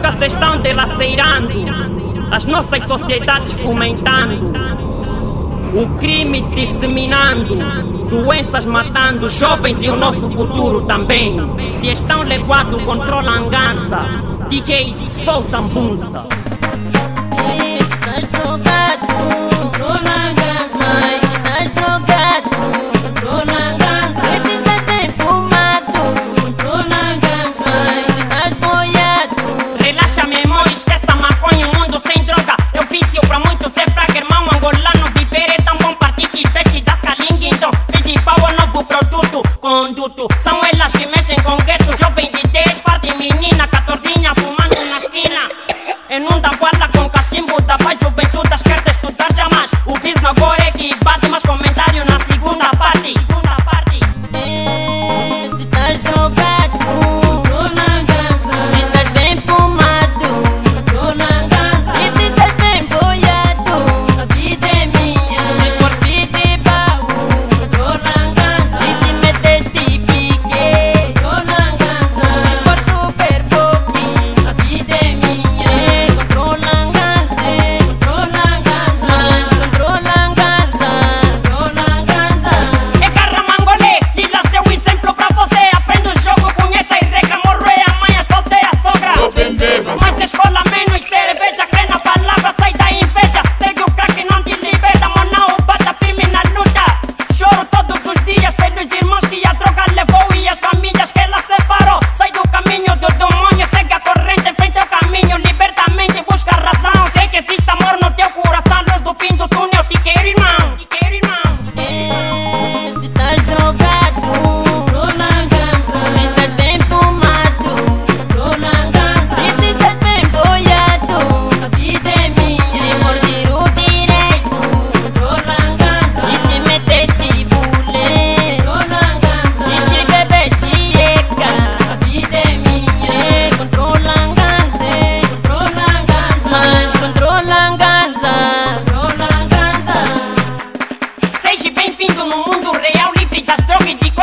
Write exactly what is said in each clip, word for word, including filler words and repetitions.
drogas estão delaceirando as nossas sociedades, fomentando o crime, disseminando doenças, matando jovens e o nosso futuro também. Se estão levados, controlam a angança. D J solta a música. São elas que mexem com gueto, jovem de dez, parte menina, catorzinha, fumando na esquina. Em um da guarda com cachimbo da paz, juventude quer estudar jamais. O business agora é que bate, mas comentário na segunda parte. Segunda parte. É, tu estás drogado, tô na casa. Se estás bem fumado, tô na casa. Se tu estás bem boiado, a vida é minha. Se for de baú, tô na casa. Se te meteste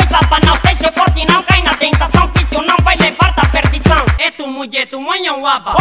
mulher, tu manhã waba.